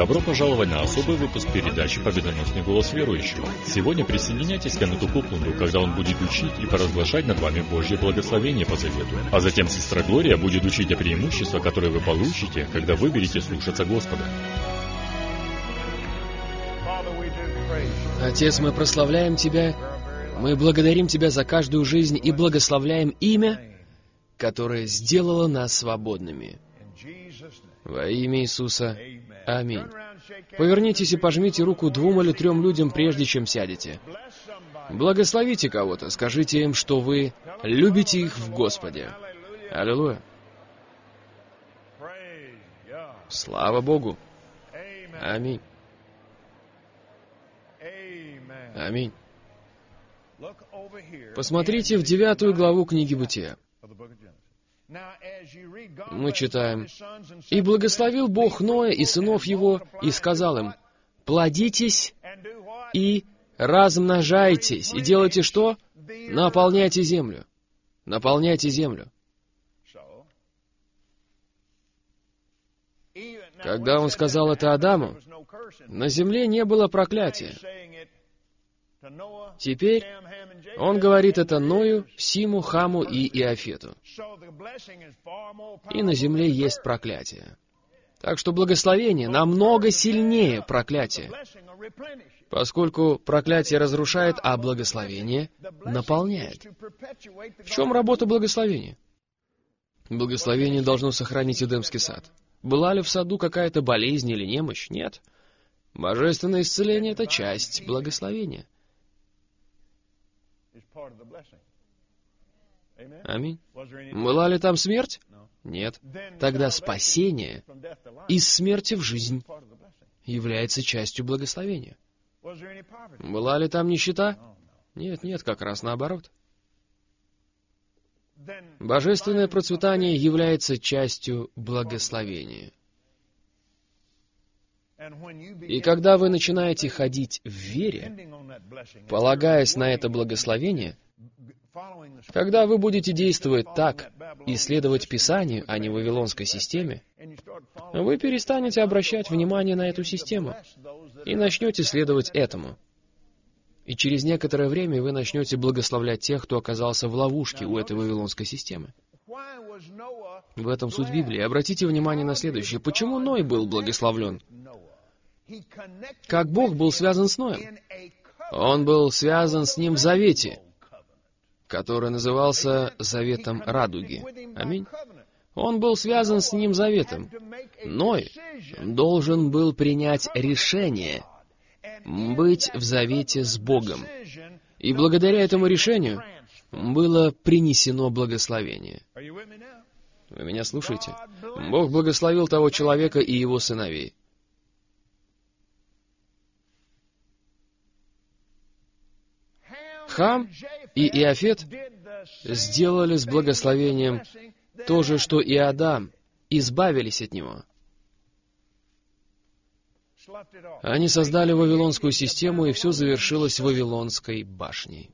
Добро пожаловать на особый выпуск передачи «Победоносный голос верующего». Сегодня присоединяйтесь к Кеннету Копланду, когда он будет учить и поразглашать над вами Божье благословение по завету. А затем сестра Глория будет учить о преимуществах, которые вы получите, когда выберете слушаться Господа. Отец, мы прославляем Тебя, мы благодарим Тебя за каждую жизнь и благословляем имя, которое сделало нас свободными. Во имя Иисуса. Аминь. Повернитесь и пожмите руку 2 или 3 людям, прежде чем сядете. Благословите кого-то, скажите им, что вы любите их в Господе. Аллилуйя. Слава Богу. Аминь. Аминь. Посмотрите в 9 главу книги Бытия. Мы читаем: «И благословил Бог Ноя и сынов его, и сказал им: плодитесь и размножайтесь, и делайте что? Наполняйте землю». Наполняйте землю. Когда он сказал это Адаму, на земле не было проклятия. Теперь он говорит это Ною, Симу, Хаму и Иафету. И на земле есть проклятие. Так что благословение намного сильнее проклятия, поскольку проклятие разрушает, а благословение наполняет. В чем работа благословения? Благословение должно сохранить Эдемский сад. Была ли в саду какая-то болезнь или немощь? Нет. Божественное исцеление — это часть благословения. Аминь. Была ли там смерть? Нет. Тогда спасение из смерти в жизнь является частью благословения. Была ли там нищета? Нет, как раз наоборот. Божественное процветание является частью благословения. И когда вы начинаете ходить в вере, полагаясь на это благословение, когда вы будете действовать так и следовать Писанию, а не вавилонской системе, вы перестанете обращать внимание на эту систему и начнете следовать этому. И через некоторое время вы начнете благословлять тех, кто оказался в ловушке у этой вавилонской системы. В этом суть Библии. Обратите внимание на следующее. Почему Ной был благословлен? Как Бог был связан с Ноем? Он был связан с ним в завете, который назывался Заветом Радуги. Аминь. Он был связан с ним заветом. Ной должен был принять решение быть в завете с Богом. И благодаря этому решению было принесено благословение. Вы меня слушаете? Бог благословил того человека и его сыновей. Хам и Иафет сделали с благословением то же, что и Адам, избавились от него. Они создали вавилонскую систему, и все завершилось Вавилонской башней.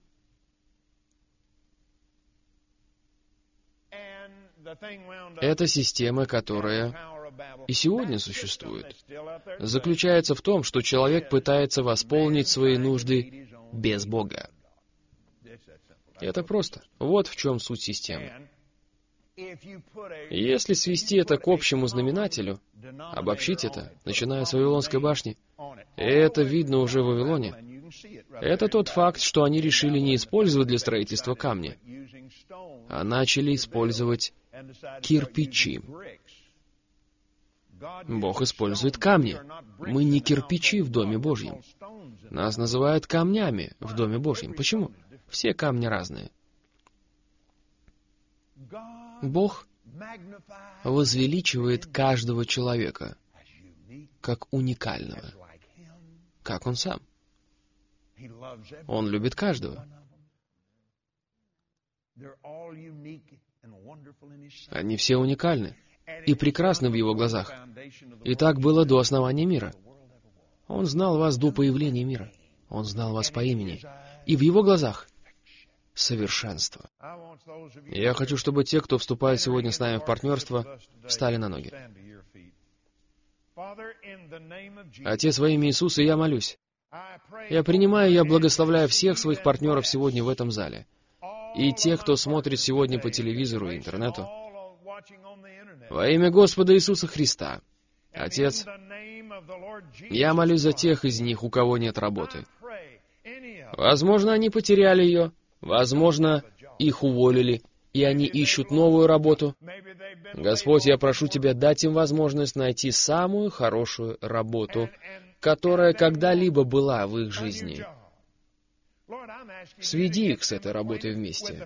Эта система, которая и сегодня существует, заключается в том, что человек пытается восполнить свои нужды без Бога. Это просто. Вот в чем суть системы. Если свести это к общему знаменателю, обобщить это, начиная с Вавилонской башни, это видно уже в Вавилоне, это тот факт, что они решили не использовать для строительства камни, а начали использовать кирпичи. Бог использует камни. Мы не кирпичи в Доме Божьем. Нас называют камнями в Доме Божьем. Почему? Все камни разные. Бог возвеличивает каждого человека как уникального, как Он сам. Он любит каждого. Они все уникальны и прекрасны в Его глазах. И так было до основания мира. Он знал вас до появления мира. Он знал вас по имени. И в Его глазах совершенство. Я хочу, чтобы те, кто вступает сегодня с нами в партнерство, встали на ноги. Отец, во имя Иисуса я молюсь. Я принимаю, я благословляю всех своих партнеров сегодня в этом зале. И тех, кто смотрит сегодня по телевизору и интернету. Во имя Господа Иисуса Христа. Отец, я молюсь за тех из них, у кого нет работы. Возможно, они потеряли ее. Возможно, их уволили, и они ищут новую работу. Господь, я прошу Тебя дать им возможность найти самую хорошую работу, которая когда-либо была в их жизни. Сведи их с этой работой вместе.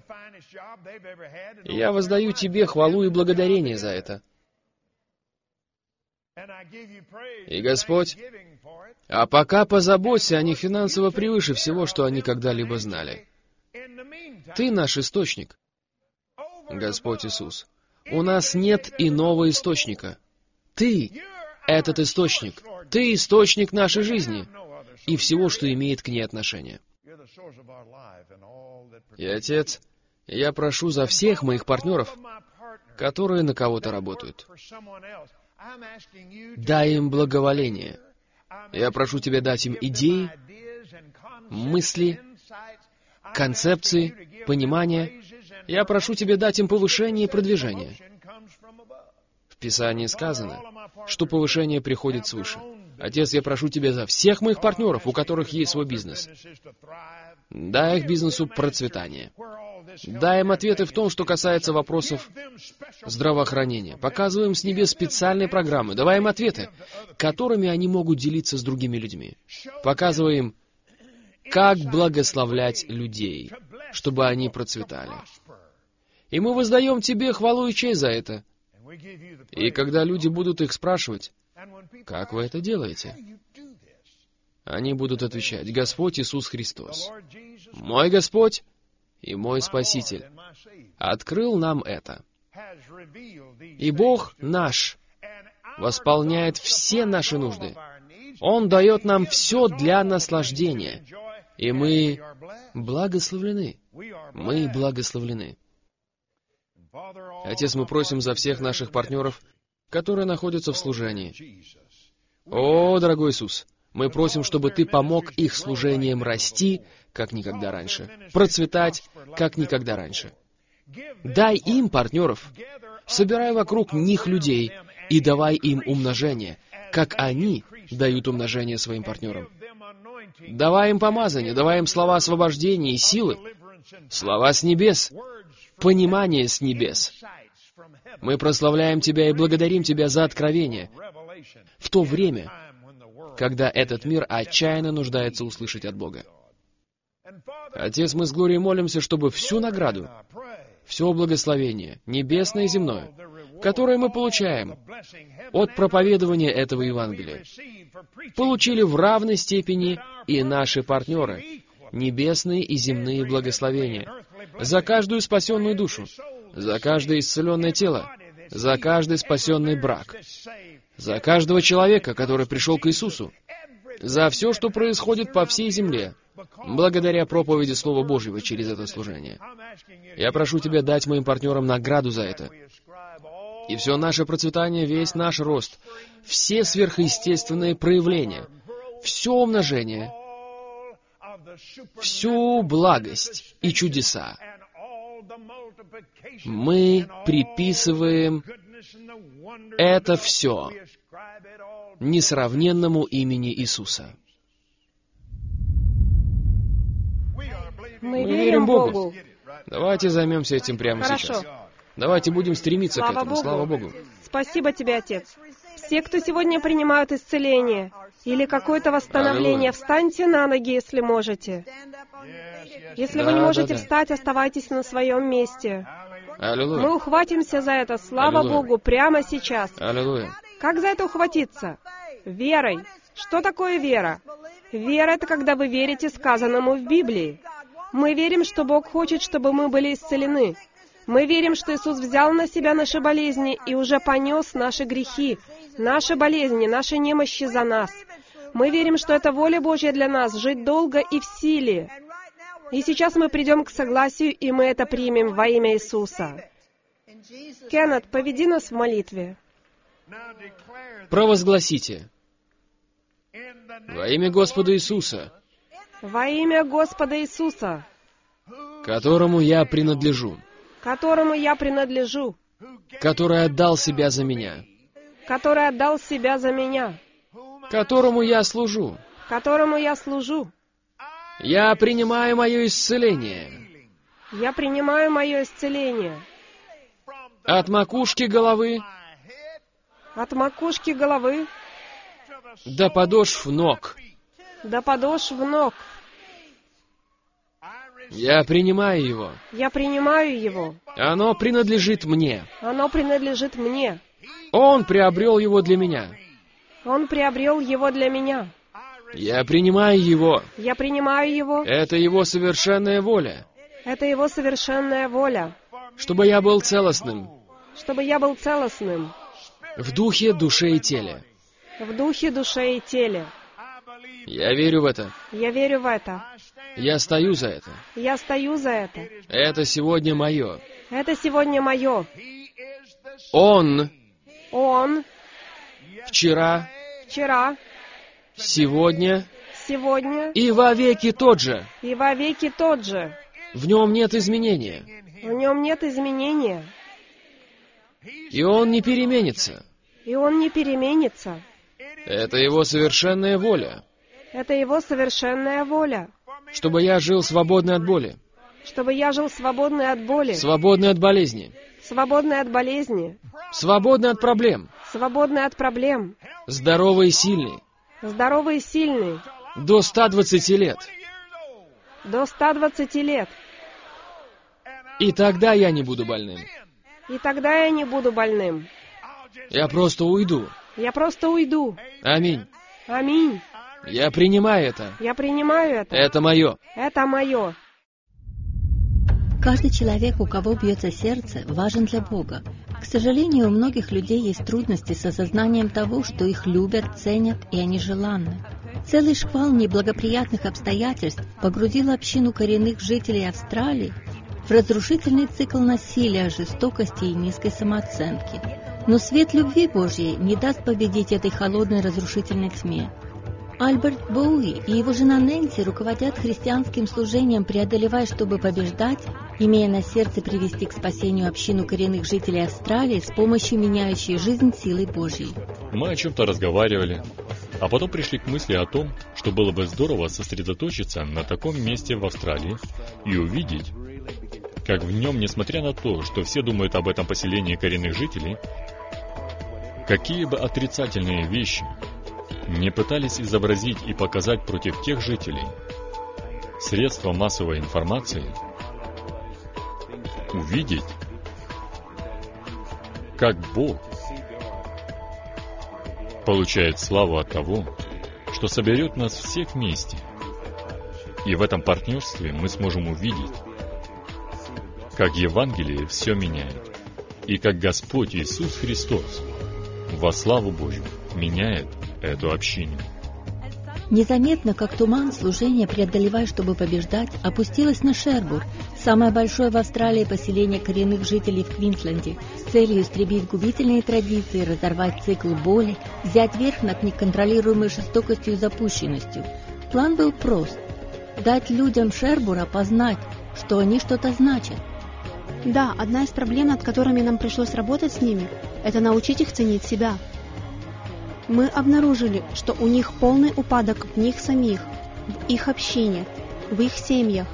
Я воздаю Тебе хвалу и благодарение за это. И, Господь, а пока позаботься о них финансово превыше всего, что они когда-либо знали. Ты наш источник, Господь Иисус. У нас нет иного источника. Ты — этот источник. Ты — источник нашей жизни и всего, что имеет к ней отношение. И, Отец, я прошу за всех моих партнеров, которые на кого-то работают. Дай им благоволение. Я прошу Тебя дать им идеи, мысли, концепции, понимание. Я прошу Тебя дать им повышение и продвижение. В Писании сказано, что повышение приходит свыше. Отец, я прошу Тебя за всех моих партнеров, у которых есть свой бизнес. Дай их бизнесу процветание. Дай им ответы в том, что касается вопросов здравоохранения. Показывай им с небес специальные программы. Давай им ответы, которыми они могут делиться с другими людьми. Показывай им, как благословлять людей, чтобы они процветали. И мы воздаем Тебе хвалу и честь за это. И когда люди будут их спрашивать, как вы это делаете, они будут отвечать: Господь Иисус Христос, мой Господь и мой Спаситель, открыл нам это. И Бог наш восполняет все наши нужды. Он дает нам все для наслаждения. И мы благословлены. Мы благословлены. Отец, мы просим за всех наших партнеров, которые находятся в служении. О, дорогой Иисус, мы просим, чтобы Ты помог их служением расти, как никогда раньше, процветать, как никогда раньше. Дай им партнеров, собирай вокруг них людей и давай им умножение, как они дают умножение своим партнерам. Давай им помазание, давай им слова освобождения и силы, слова с небес, понимание с небес. Мы прославляем Тебя и благодарим Тебя за откровение в то время, когда этот мир отчаянно нуждается услышать от Бога. Отец, мы с Глорией молимся, чтобы всю награду, все благословение, небесное и земное, которое мы получаем от проповедования этого Евангелия, получили в равной степени и наши партнеры, небесные и земные благословения, за каждую спасенную душу, за каждое исцеленное тело, за каждый спасенный брак, за каждого человека, который пришел к Иисусу, за все, что происходит по всей земле, благодаря проповеди Слова Божьего через это служение. Я прошу Тебя дать моим партнерам награду за это. И все наше процветание, весь наш рост, все сверхъестественные проявления, все умножение, всю благость и чудеса мы приписываем это все несравненному имени Иисуса. Мы верим Богу. Давайте займемся этим прямо сейчас. Давайте будем стремиться к этому. Слава Богу. Спасибо Тебе, Отец. Все, кто сегодня принимают исцеление или какое-то восстановление, встаньте на ноги, если можете. Если вы не можете встать, оставайтесь на своем месте. Аллилуйя. Мы ухватимся за это, слава Аллилуйя. Богу, прямо сейчас. Аллилуйя. Как за это ухватиться? Верой. Что такое вера? Вера — это когда вы верите сказанному в Библии. Мы верим, что Бог хочет, чтобы мы были исцелены. Мы верим, что Иисус взял на себя наши болезни и уже понес наши грехи, наши болезни, наши немощи за нас. Мы верим, что это воля Божья для нас — жить долго и в силе. И сейчас мы придем к согласию, и мы это примем во имя Иисуса. Кеннет, поведи нас в молитве. Провозгласите: во имя Господа Иисуса, во имя Господа Иисуса, которому я принадлежу, которому я принадлежу, который отдал себя за меня, который отдал себя за меня, которому я служу, которому я служу. Я принимаю мое исцеление Я принимаю мое исцеление от макушки головы от макушки головы до подошв ног. до подошв ног. Я принимаю его. Я принимаю его. Оно принадлежит мне. Оно принадлежит мне. Он приобрел его для меня. Он приобрел его для меня. Я принимаю его. Я принимаю его. Это его совершенная воля, Это его совершенная воля, чтобы я был целостным чтобы я был целостным в духе, душе и теле. в духе, душе и теле. Я верю в это. Я верю в это. Я стою за это. Я стою за это. Это сегодня мое. Это сегодня мое. Он Он вчера, вчера, сегодня сегодня и вовеки тот же. и вовеки тот же. В нем нет изменения. В нем нет изменения. И он не переменится. И он не переменится. Это его совершенная воля, Это его совершенная воля, чтобы я жил свободный от боли, чтобы я жил свободный от боли, свободный от болезни, свободный от болезни, свободный от проблем, свободный от проблем, здоровый и сильный, здоровый и сильный, до 120 лет. до 120 лет. И тогда я не буду больным. И тогда я не буду больным. Я просто уйду. Я просто уйду. Аминь. Аминь. Я принимаю это. Я принимаю это. Это мое. Это мое. Каждый человек, у кого бьется сердце, важен для Бога. К сожалению, у многих людей есть трудности с осознанием того, что их любят, ценят и они желанны. Целый шквал неблагоприятных обстоятельств погрузил общину коренных жителей Австралии в разрушительный цикл насилия, жестокости и низкой самооценки. Но свет любви Божьей не даст победить этой холодной разрушительной тьме. Альберт Боуи и его жена Нэнси руководят христианским служением «Преодолевай, чтобы побеждать», имея на сердце привести к спасению общину коренных жителей Австралии с помощью меняющей жизнь силы Божьей. Мы о чем-то разговаривали, а потом пришли к мысли о том, что было бы здорово сосредоточиться на таком месте в Австралии и увидеть, как в нем, несмотря на то, что все думают об этом поселении коренных жителей, какие бы отрицательные вещи не пытались изобразить и показать против тех жителей средства массовой информации, увидеть, как Бог получает славу от того, что соберет нас всех вместе. И в этом партнерстве мы сможем увидеть, как Евангелие все меняет, и как Господь Иисус Христос во славу Божью меняет эту общину. Незаметно, как туман, служение «Преодолевай, чтобы побеждать» опустилось на Шербур, самое большое в Австралии поселение коренных жителей в Квинсленде, с целью истребить губительные традиции, разорвать цикл боли, взять верх над неконтролируемой жестокостью и запущенностью. План был прост – дать людям Шербура познать, что они что-то значат. Да, одна из проблем, над которыми нам пришлось работать с ними, это научить их ценить себя. Мы обнаружили, что у них полный упадок в них самих, в их общине, в их семьях.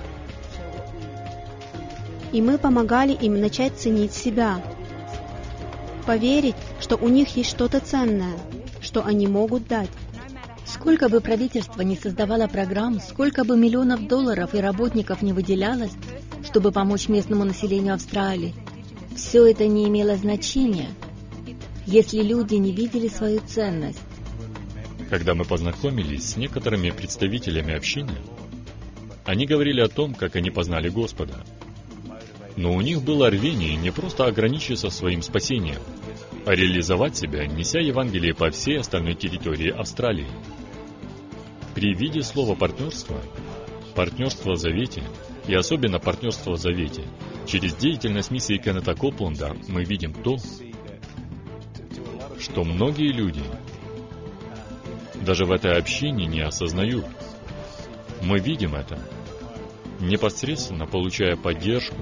И мы помогали им начать ценить себя, поверить, что у них есть что-то ценное, что они могут дать. Сколько бы правительство ни создавало программ, сколько бы миллионов долларов и работников не выделялось, чтобы помочь местному населению Австралии, все это не имело значения, если люди не видели свою ценность. Когда мы познакомились с некоторыми представителями общины, они говорили о том, как они познали Господа. Но у них было рвение не просто ограничиться своим спасением, а реализовать себя, неся Евангелие по всей остальной территории Австралии. При виде слова «партнерство», «партнерство в завете» и особенно «партнерство в завете», через деятельность миссии Кеннета Копланда мы видим то, что многие люди даже в этой общине не осознают. Мы видим это, непосредственно получая поддержку,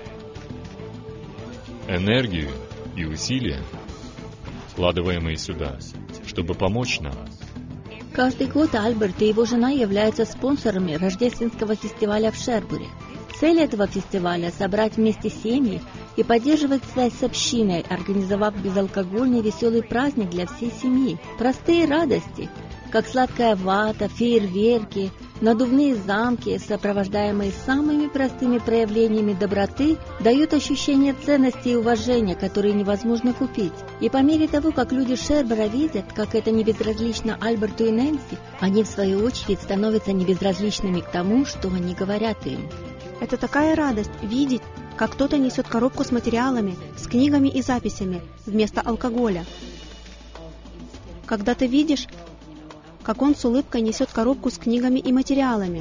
энергию и усилия, вкладываемые сюда, чтобы помочь нам. Каждый год Альберт и его жена являются спонсорами рождественского фестиваля в Шербуре. Цель этого фестиваля – собрать вместе семьи и поддерживать связь с общиной, организовав безалкогольный веселый праздник для всей семьи. Простые радости, как сладкая вата, фейерверки, надувные замки, сопровождаемые самыми простыми проявлениями доброты, дают ощущение ценности и уважения, которые невозможно купить. И по мере того, как люди Шербура видят, как это не безразлично Альберту и Нэнси, они в свою очередь становятся небезразличными к тому, что они говорят им. Это такая радость видеть, как кто-то несет коробку с материалами, с книгами и записями вместо алкоголя. Когда ты видишь, как он с улыбкой несет коробку с книгами и материалами,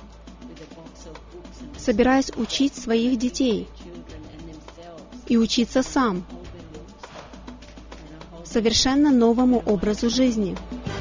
собираясь учить своих детей и учиться сам совершенно новому образу жизни.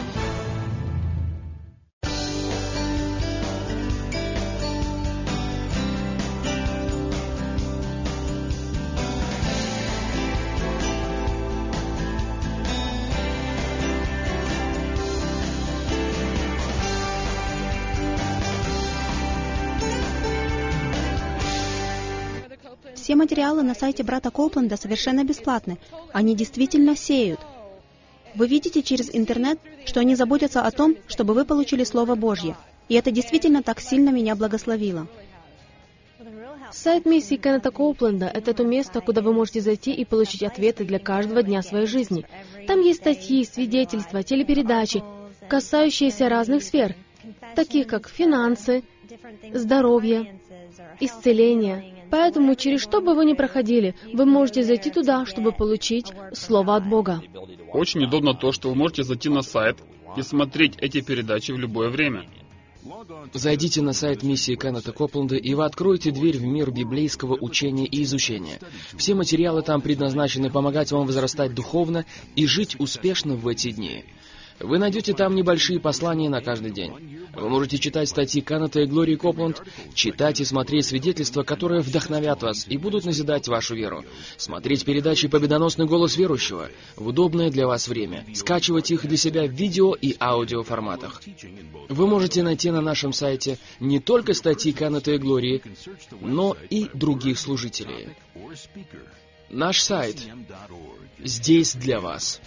Все материалы на сайте брата Коупленда совершенно бесплатны. Они действительно сеют. Вы видите через интернет, что они заботятся о том, чтобы вы получили Слово Божье. И это действительно так сильно меня благословило. Сайт миссии Кеннета Коупленда – это то место, куда вы можете зайти и получить ответы для каждого дня своей жизни. Там есть статьи, свидетельства, телепередачи, касающиеся разных сфер, таких как финансы, здоровье, исцеление. Поэтому, через что бы вы ни проходили, вы можете зайти туда, чтобы получить Слово от Бога. Очень удобно то, что вы можете зайти на сайт и смотреть эти передачи в любое время. Зайдите на сайт миссии Кеннета Коупленда, и вы откроете дверь в мир библейского учения и изучения. Все материалы там предназначены помогать вам возрастать духовно и жить успешно в эти дни. Вы найдете там небольшие послания на каждый день. Вы можете читать статьи Кеннета и Глории Коупленд, читать и смотреть свидетельства, которые вдохновят вас и будут назидать вашу веру. Смотреть передачи «Победоносный голос верующего» в удобное для вас время. Скачивать их для себя в видео и аудио форматах. Вы можете найти на нашем сайте не только статьи Кеннета и Глории, но и других служителей. Наш сайт здесь для вас.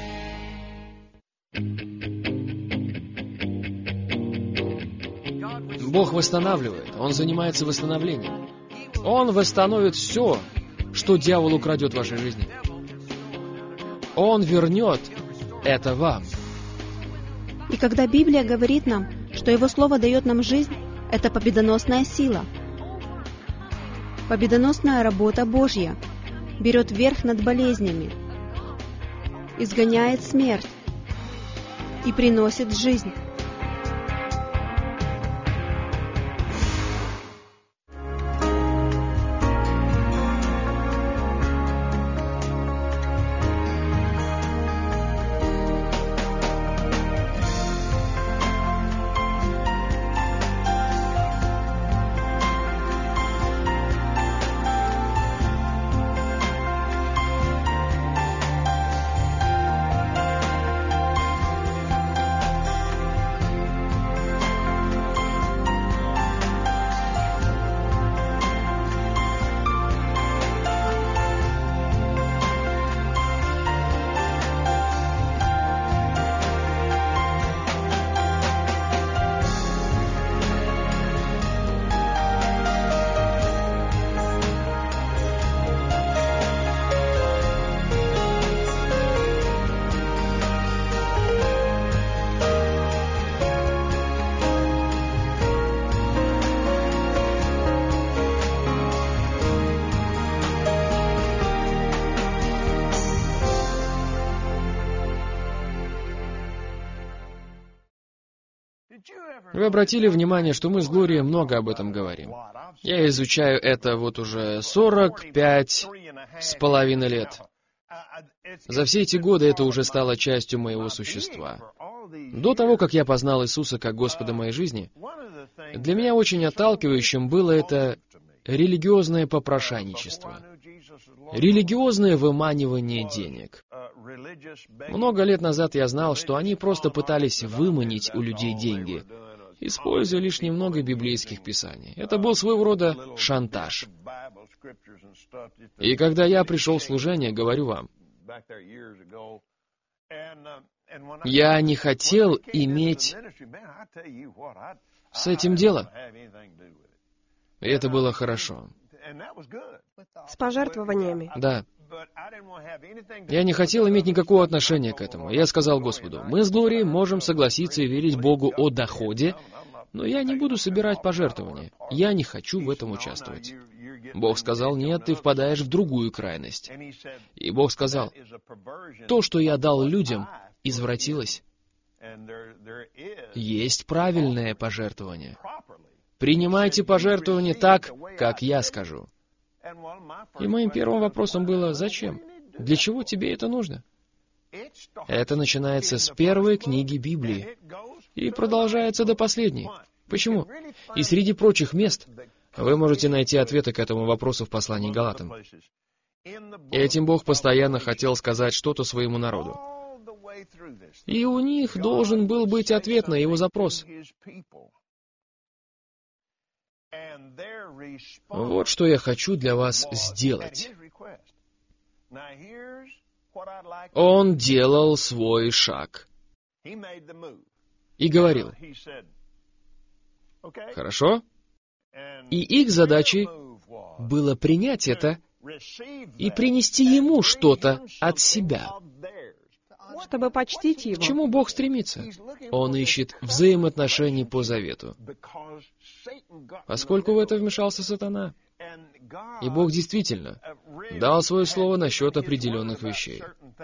Бог восстанавливает, Он занимается восстановлением. Он восстановит все, что дьявол украдет в вашей жизни. Он вернет это вам. И когда Библия говорит нам, что Его Слово дает нам жизнь, это победоносная сила. Победоносная работа Божья берет верх над болезнями, изгоняет смерть и приносит жизнь. Вы обратили внимание, что мы с Глорией много об этом говорим. Я изучаю это вот уже 45,5 лет. За все эти годы это уже стало частью моего существа. До того, как я познал Иисуса как Господа моей жизни, для меня очень отталкивающим было это религиозное попрошайничество, религиозное выманивание денег. Много лет назад я знал, что они просто пытались выманить у людей деньги, используя лишь немного библейских писаний. Это был своего рода шантаж. И когда я пришел в служение, говорю вам, я не хотел иметь с этим дело. И это было хорошо. С пожертвованиями. Да. Я не хотел иметь никакого отношения к этому. Я сказал Господу, мы с Глорией можем согласиться и верить Богу о доходе, но я не буду собирать пожертвования. Я не хочу в этом участвовать. Бог сказал, нет, ты впадаешь в другую крайность. И Бог сказал, то, что я дал людям, извратилось. Есть правильное пожертвование. Принимайте пожертвования так, как я скажу. И моим первым вопросом было, зачем? Для чего тебе это нужно? Это начинается с первой книги Библии и продолжается до последней. Почему? И среди прочих мест вы можете найти ответы к этому вопросу в послании Галатам. Этим Бог постоянно хотел сказать что-то своему народу. И у них должен был быть ответ на его запрос. Вот что я хочу для вас сделать. Он делал свой шаг и говорил, хорошо? И их задачей было принять это и принести ему что-то от себя. Чтобы почтить его. К чему Бог стремится? Он ищет взаимоотношений по завету. Поскольку в это вмешался сатана. И Бог действительно дал свое слово насчет определенных вещей.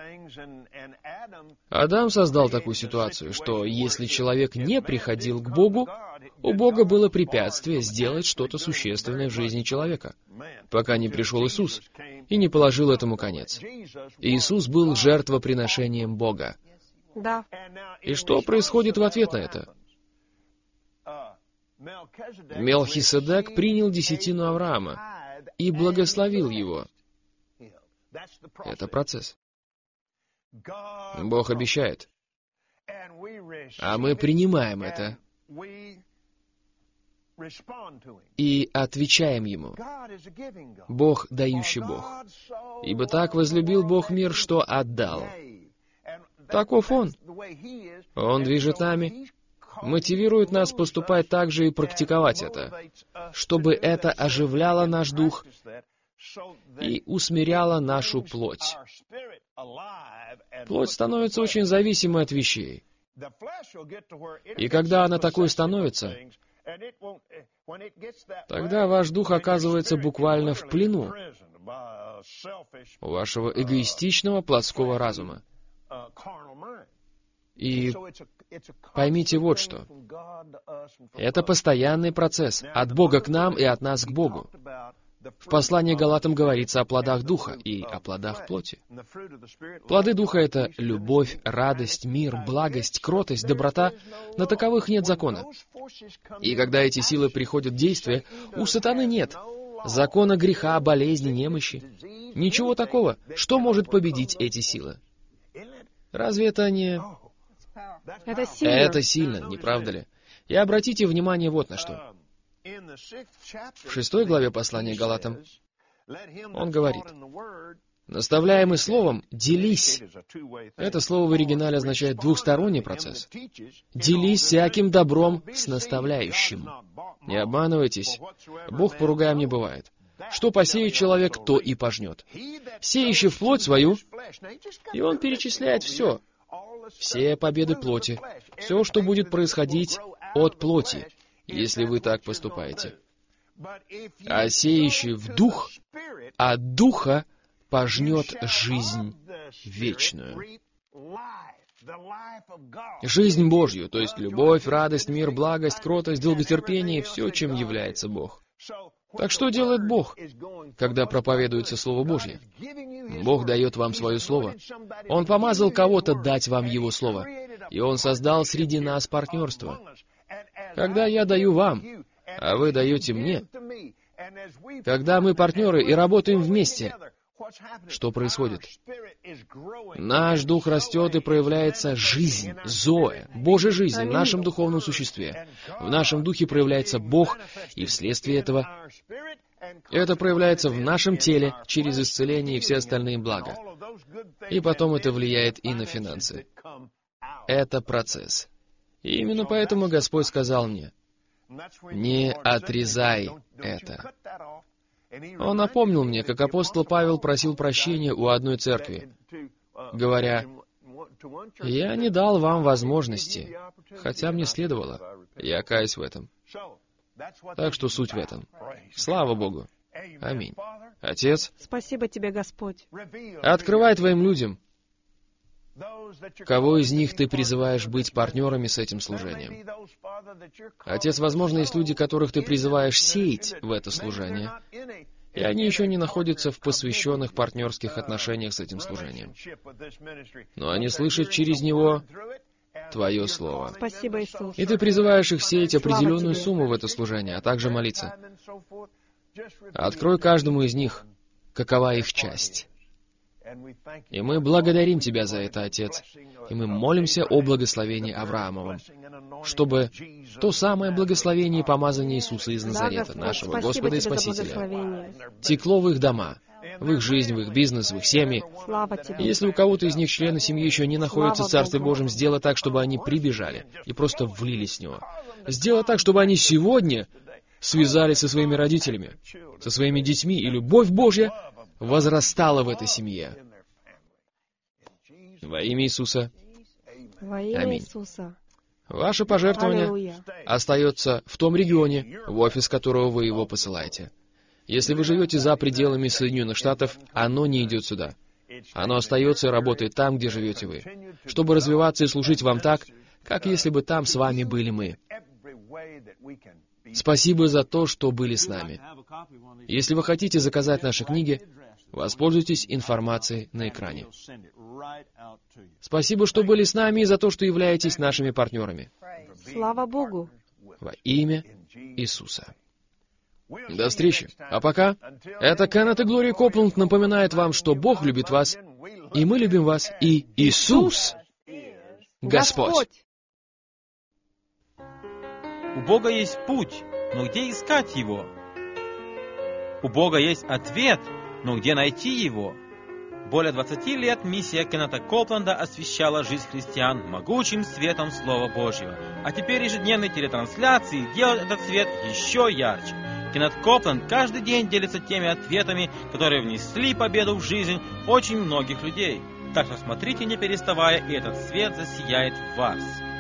Адам создал такую ситуацию, что если человек не приходил к Богу, у Бога было препятствие сделать что-то существенное в жизни человека, пока не пришел Иисус и не положил этому конец. Иисус был жертвоприношением Бога. Да. И что происходит в ответ на это? Мелхиседек принял десятину Авраама и благословил его. Это процесс. Бог обещает. А мы принимаем это и отвечаем Ему. Бог, дающий Бог. Ибо так возлюбил Бог мир, что отдал. Таков Он. Он движет нами, мотивирует нас поступать так же и практиковать это, чтобы это оживляло наш дух и усмиряло нашу плоть. Плоть становится очень зависимой от вещей. И когда она такой становится, тогда ваш дух оказывается буквально в плену у вашего эгоистичного плотского разума. И поймите вот что. Это постоянный процесс от Бога к нам и от нас к Богу. В послании Галатам говорится о плодах Духа и о плодах плоти. Плоды Духа — это любовь, радость, мир, благость, кротость, доброта. На таковых нет закона. И когда эти силы приходят в действие, у сатаны нет закона греха, болезни, немощи. Ничего такого. Что может победить эти силы? Разве это не... Это сильно. Это сильно, не правда ли? И обратите внимание вот на что. В 6 главе послания Галатам он говорит, наставляемый словом, делись. Это слово в оригинале означает двухсторонний процесс. Делись всяким добром с наставляющим. Не обманывайтесь, Бог поругаем не бывает. Что посеет человек, то и пожнет. Сеющий в плоть свою, и он перечисляет все. Все победы плоти, все, что будет происходить от плоти, если вы так поступаете. А сеющий в дух, от духа пожнет жизнь вечную. Жизнь Божью, то есть любовь, радость, мир, благость, кротость, долготерпение и все, чем является Бог. Так что делает Бог, когда проповедуется Слово Божье? Бог дает вам свое слово. Он помазал кого-то дать вам его слово. И Он создал среди нас партнерство. Когда я даю вам, а вы даете мне, когда мы партнеры и работаем вместе, что происходит? Наш дух растет и проявляется жизнь, Зоэ, Божья жизнь в нашем духовном существе. В нашем духе проявляется Бог, и вследствие этого это проявляется в нашем теле через исцеление и все остальные блага. И потом это влияет и на финансы. Это процесс. И именно поэтому Господь сказал мне, не отрезай это. Он напомнил мне, как апостол Павел просил прощения у одной церкви, говоря, «Я не дал вам возможности, хотя мне следовало. Я каюсь в этом». Так что суть в этом. Слава Богу. Аминь. Отец, Спасибо Тебе, Господь. открывай Твоим людям, кого из них Ты призываешь быть партнерами с этим служением. Отец, возможно, есть люди, которых Ты призываешь сеять в это служение, и они еще не находятся в посвященных партнерских отношениях с этим служением. Но они слышат через него Твое Слово. Спасибо, Иисус. И Ты призываешь их сеять определенную сумму в это служение, а также молиться. Открой каждому из них, какова их часть. И мы благодарим Тебя за это, Отец, и мы молимся о благословении Авраамовом, чтобы то самое благословение и помазание Иисуса из Назарета, нашего Господа и Спасителя, текло в их дома, в их жизнь, в их бизнес, в их семьи. Слава Тебе. И если у кого-то из них члены семьи еще не находятся в Царстве Божьем, сделай так, чтобы они прибежали и просто влились в него. Сделай так, чтобы они сегодня связались со своими родителями, со своими детьми, и любовь Божья возрастала в этой семье. Во имя Иисуса. Во имя Аминь. Иисуса. Ваше пожертвование Аллилуйя. остается в том регионе, в офис которого вы его посылаете. Если вы живете за пределами Соединенных Штатов, оно не идет сюда. Оно остается и работает там, где живете вы, чтобы развиваться и служить вам так, как если бы там с вами были мы. Спасибо за то, что были с нами. Если вы хотите заказать наши книги, воспользуйтесь информацией на экране. Спасибо, что были с нами, и за то, что являетесь нашими партнерами. Слава Богу. Во имя Иисуса. До встречи. А пока, это Кеннет и Глория Копланд напоминает вам, что Бог любит вас, и мы любим вас, и Иисус Господь. У Бога есть путь, но где искать его? У Бога есть ответ, но где найти его? Более 20 лет миссия Кеннета Копланда освещала жизнь христиан могучим светом Слова Божьего. А теперь ежедневные трансляции делают этот свет еще ярче. Кеннет Копланд каждый день делится теми ответами, которые внесли победу в жизнь очень многих людей. Так что смотрите, не переставая, и этот свет засияет в вас.